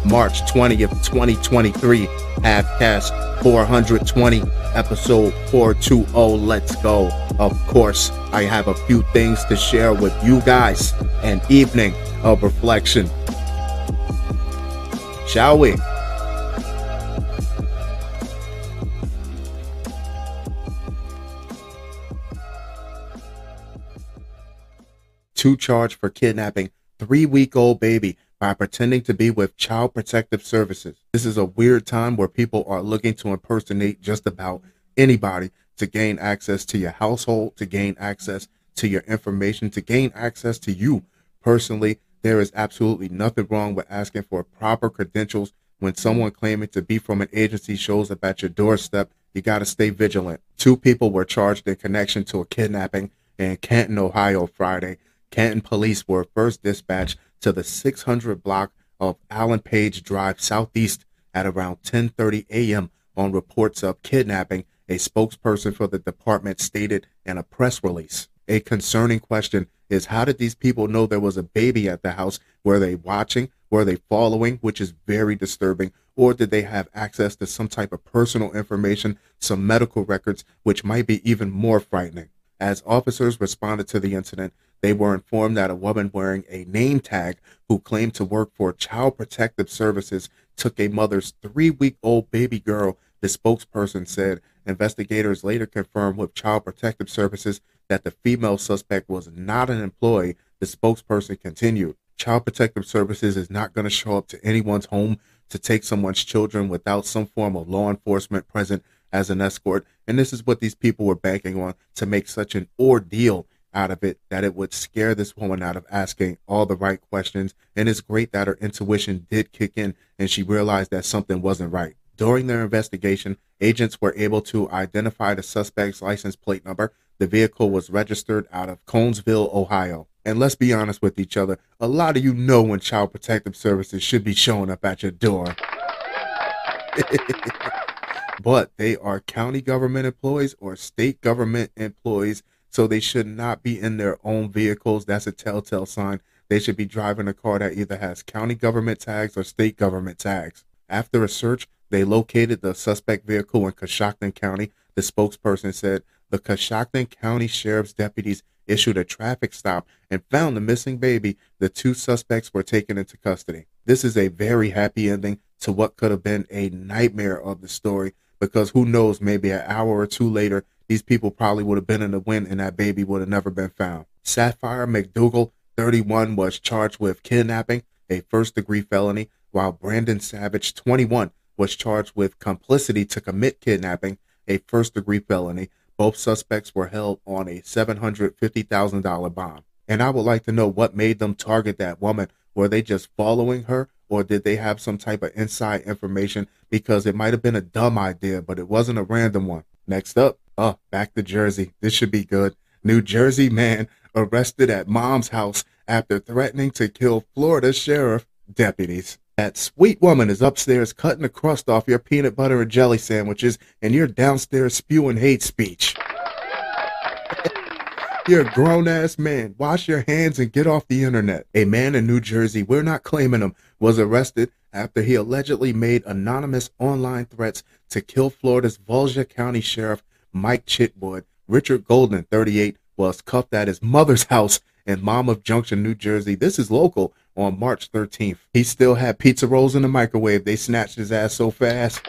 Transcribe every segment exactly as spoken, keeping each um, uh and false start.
March twentieth, twenty twenty-three. Halfcast four hundred twenty, episode four twenty. Let's go. Of course, I have a few things to share with you guys. An evening of reflection. Shall we? Two charged for kidnapping three-week-old baby by pretending to be with Child Protective Services. This is a weird time where people are looking to impersonate just about anybody to gain access to your household, to gain access to your information, to gain access to you. Personally, there is absolutely nothing wrong with asking for proper credentials. When someone claiming to be from an agency shows up at your doorstep, you got to stay vigilant. Two people were charged in connection to a kidnapping in Canton, Ohio, Friday. Canton police were first dispatched to the six hundred block of Allen Page Drive Southeast at around ten thirty a.m. on reports of kidnapping, a spokesperson for the department stated in a press release. A concerning question is, how did these people know there was a baby at the house? Were they watching? Were they following? Which is very disturbing. Or did they have access to some type of personal information, some medical records, which might be even more frightening? As officers responded to the incident, they were informed that a woman wearing a name tag who claimed to work for Child Protective Services took a mother's three-week-old baby girl. The spokesperson said investigators later confirmed with Child Protective Services that the female suspect was not an employee. The spokesperson continued, Child Protective Services is not going to show up to anyone's home to take someone's children without some form of law enforcement present as an escort. And this is what these people were banking on, to make such an ordeal out of it that it would scare this woman out of asking all the right questions. And it's great that her intuition did kick in and she realized that something wasn't right. During their investigation, agents were able to identify the suspect's license plate number. The vehicle was registered out of Conesville, Ohio. And let's be honest with each other, a lot of you know when Child Protective Services should be showing up at your door. But they are county government employees or state government employees, so they should not be in their own vehicles. That's a telltale sign. They should be driving a car that either has county government tags or state government tags. After a search, they located the suspect vehicle in Coshocton County. The spokesperson said the Coshocton County Sheriff's deputies issued a traffic stop and found the missing baby. The two suspects were taken into custody. This is a very happy ending to what could have been a nightmare of the story, because who knows, maybe an hour or two later, these people probably would have been in the wind and that baby would have never been found. Sapphire McDougal, thirty-one, was charged with kidnapping, a first-degree felony, while Brandon Savage, twenty-one, was charged with complicity to commit kidnapping, a first-degree felony. Both suspects were held on a seven hundred fifty thousand dollars bond. And I would like to know what made them target that woman. Were they just following her, or did they have some type of inside information? Because it might have been a dumb idea, but it wasn't a random one. Next up, oh, back to Jersey. This should be good. New Jersey man arrested at mom's house after threatening to kill Florida sheriff deputies. That sweet woman is upstairs cutting the crust off your peanut butter and jelly sandwiches, and you're downstairs spewing hate speech. You're a grown-ass man. Wash your hands and get off the internet. A man in New Jersey, we're not claiming him, was arrested after he allegedly made anonymous online threats to kill Florida's Volusia County Sheriff Mike Chitwood. Richard Golden, thirty-eight, was cuffed at his mother's house in Monmouth Junction, New Jersey. This is local. On March thirteenth. He still had pizza rolls in the microwave. They snatched his ass so fast.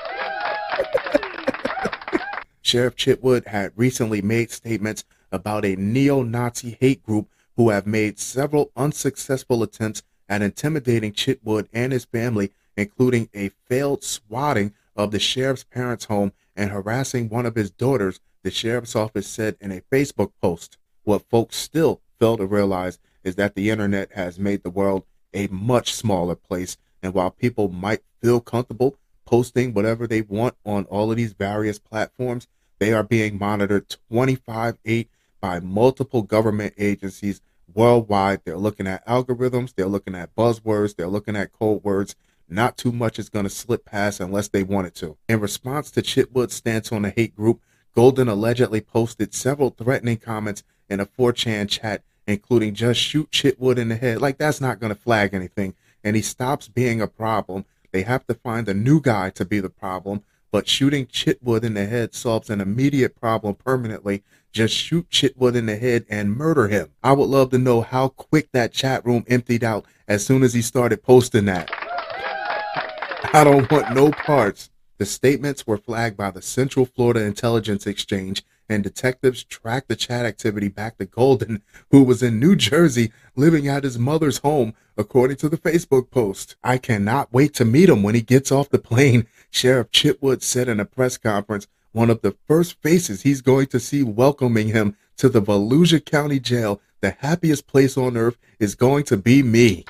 Sheriff Chitwood had recently made statements about a neo-Nazi hate group who have made several unsuccessful attempts at intimidating Chitwood and his family, including a failed swatting of the sheriff's parents' home and harassing one of his daughters, the sheriff's office said in a Facebook post. What folks still fail to realize is that the internet has made the world a much smaller place, and while people might feel comfortable posting whatever they want on all of these various platforms, they are being monitored twenty-five eight by multiple government agencies worldwide. They're looking at algorithms, they're looking at buzzwords, they're looking at code words. Not too much is going to slip past unless they want it to. In response to Chitwood's stance on the hate group, Golden allegedly posted several threatening comments in a four chan chat, including just shoot Chitwood in the head. Like, that's not going to flag anything. and he stops being a problem. They have to find a new guy to be the problem, but shooting Chitwood in the head solves an immediate problem permanently. Just shoot Chitwood in the head and murder him. I would love to know how quick that chat room emptied out as soon as he started posting that. I don't want no parts. The statements were flagged by the Central Florida Intelligence Exchange, and detectives tracked the chat activity back to Golden, who was in New Jersey living at his mother's home, according to the Facebook post. I cannot wait to meet him when he gets off the plane, Sheriff Chitwood said in a press conference. One of the first faces he's going to see welcoming him to the Volusia County Jail, the happiest place on earth, is going to be me.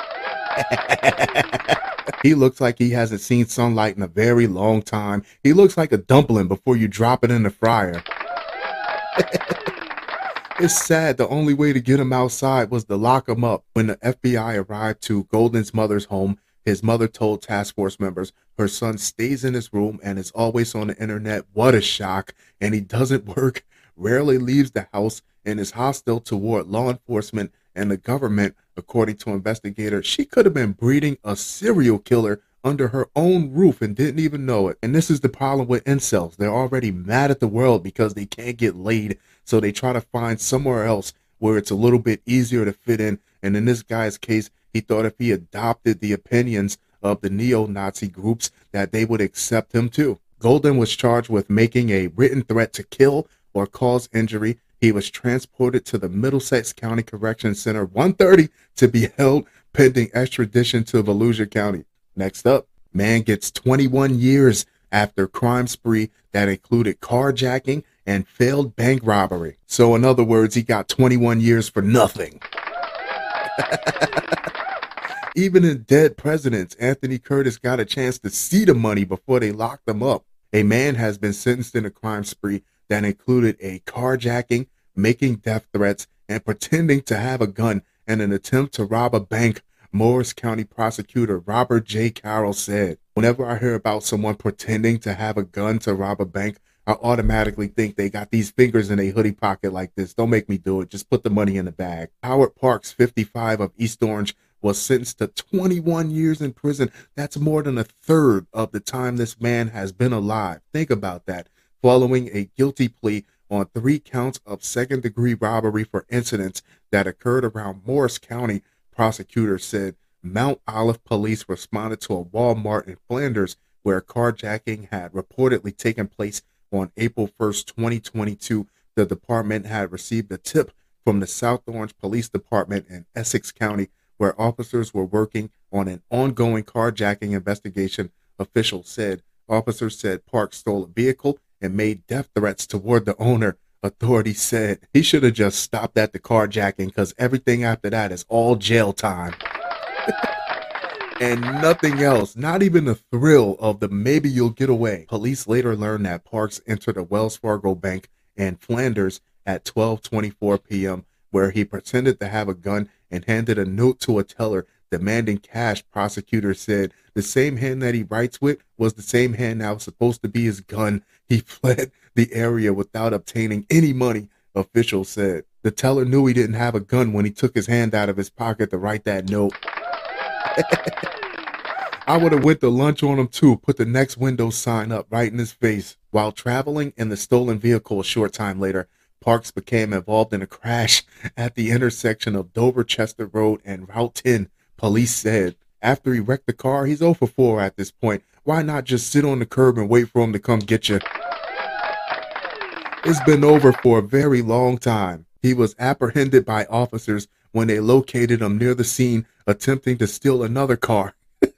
He looks like he hasn't seen sunlight in a very long time. He looks like a dumpling before you drop it in the fryer. It's sad the only way to get him outside was to lock him up. When the F B I arrived to Golden's mother's home, his mother told task force members her son stays in his room and is always on the internet. What a shock. And he doesn't work, rarely leaves the house, and is hostile toward law enforcement and the government. According to investigators, she could have been breeding a serial killer under her own roof and didn't even know it. And this is the problem with incels. They're already mad at the world because they can't get laid, so they try to find somewhere else where it's a little bit easier to fit in. And in this guy's case, he thought if he adopted the opinions of the neo-Nazi groups that they would accept him too. Golden was charged with making a written threat to kill or cause injury. He was transported to the Middlesex County Correction Center one thirty to be held pending extradition to Volusia County. Next up, man gets twenty-one years after crime spree that included carjacking and failed bank robbery. So in other words, he got twenty-one years for nothing. Even in dead presidents, Anthony Curtis got a chance to see the money before they locked him up. A man has been sentenced in a crime spree that included a carjacking, making death threats, and pretending to have a gun in an attempt to rob a bank, Morris County prosecutor Robert J. Carroll said. Whenever I hear about someone pretending to have a gun to rob a bank, I automatically think they got these fingers in a hoodie pocket like this. Don't make me do it. Just put the money in the bag. Howard Parks, fifty-five, of East Orange, was sentenced to twenty-one years in prison. That's more than a third of the time this man has been alive. Think about that. Following a guilty plea on three counts of second-degree robbery for incidents that occurred around Morris County, prosecutors said. Mount Olive police responded to a Walmart in Flanders where carjacking had reportedly taken place on April first, twenty twenty-two. The department had received a tip from the South Orange Police Department in Essex County, where officers were working on an ongoing carjacking investigation. Officials said. Officers said Parks stole a vehicle and made death threats toward the owner. Authorities said he should have just stopped at the carjacking because everything after that is all jail time. And nothing else, not even the thrill of the maybe you'll get away. Police later learned that Parks entered a Wells Fargo bank in Flanders at twelve twenty-four p m where he pretended to have a gun and handed a note to a teller demanding cash. Prosecutors said the same hand that he writes with was the same hand that was supposed to be his gun. He fled the area without obtaining any money, officials said. The teller knew he didn't have a gun when he took his hand out of his pocket to write that note. I would have went to lunch on him too, put the next window sign up right in his face. While traveling in the stolen vehicle a short time later, Parks became involved in a crash at the intersection of Dover-Chester Road and Route ten, police said. After he wrecked the car, he's oh for four at this point. Why not just sit on the curb and wait for him to come get you? It's been over for a very long time. He was apprehended by officers when they located him near the scene attempting to steal another car.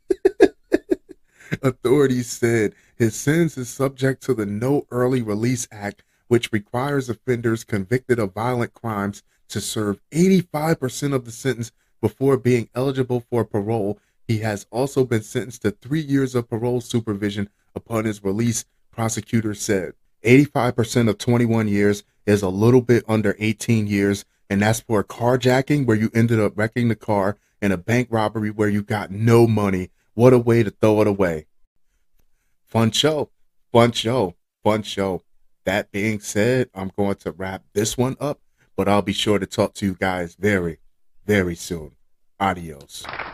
Authorities said his sentence is subject to the No Early Release Act, which requires offenders convicted of violent crimes to serve eighty-five percent of the sentence before being eligible for parole. He has also been sentenced to three years of parole supervision upon his release, prosecutors said. eighty-five percent of twenty-one years is a little bit under eighteen years, and that's for carjacking where you ended up wrecking the car and a bank robbery where you got no money. What a way to throw it away. Fun show, fun show, fun show. That being said, I'm going to wrap this one up, but I'll be sure to talk to you guys very, very soon. Adios.